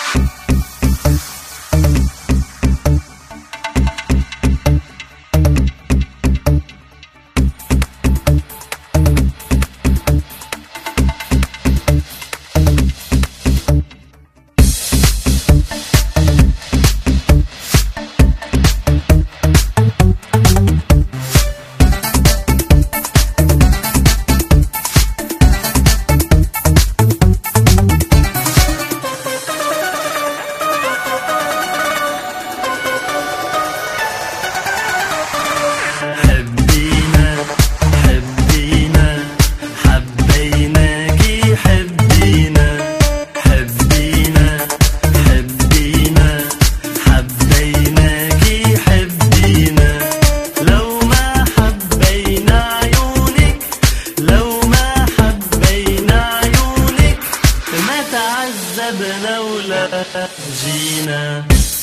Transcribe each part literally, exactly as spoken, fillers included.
لولا جينا.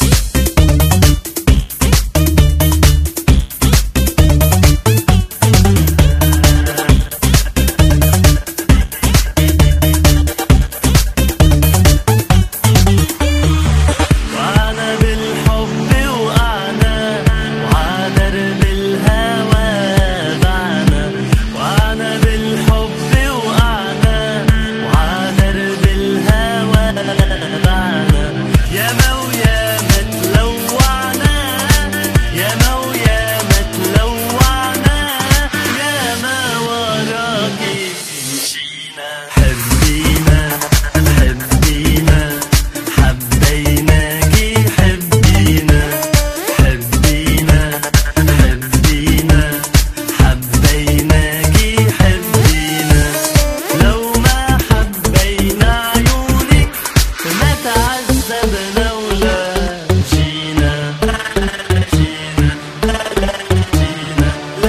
وعنا بالحب وقعنا وعنا بالهوى ضعنا، وعنا بالحب وقعنا وعنا بالهوى ضعنا. يا مويا ما تلوعنا، يا مويا ما تلوعنا، يا ما وراكي مشينا. حبينا حبينا حبيناكي، حبينا حبينا حبينا حبيناكي، حبينا. لو ما حبينا عيونك ما تعذبنا ولا جينا. جينا جينا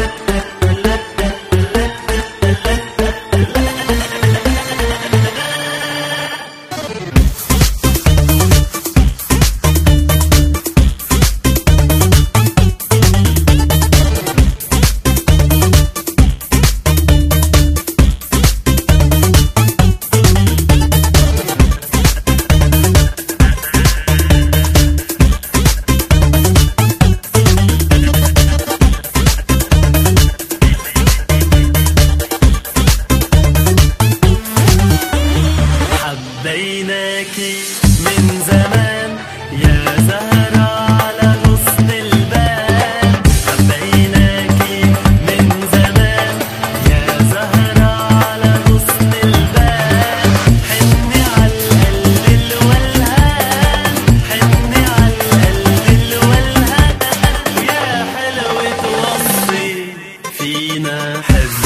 حبيناكي من زمان يا زهرة على غصن الباب. حبيناكي من زمان يا زهرة على غصن الباب. حني عالقلب الولهان، حني عالقلب الولهان، يا حلوة وصي فينا. حب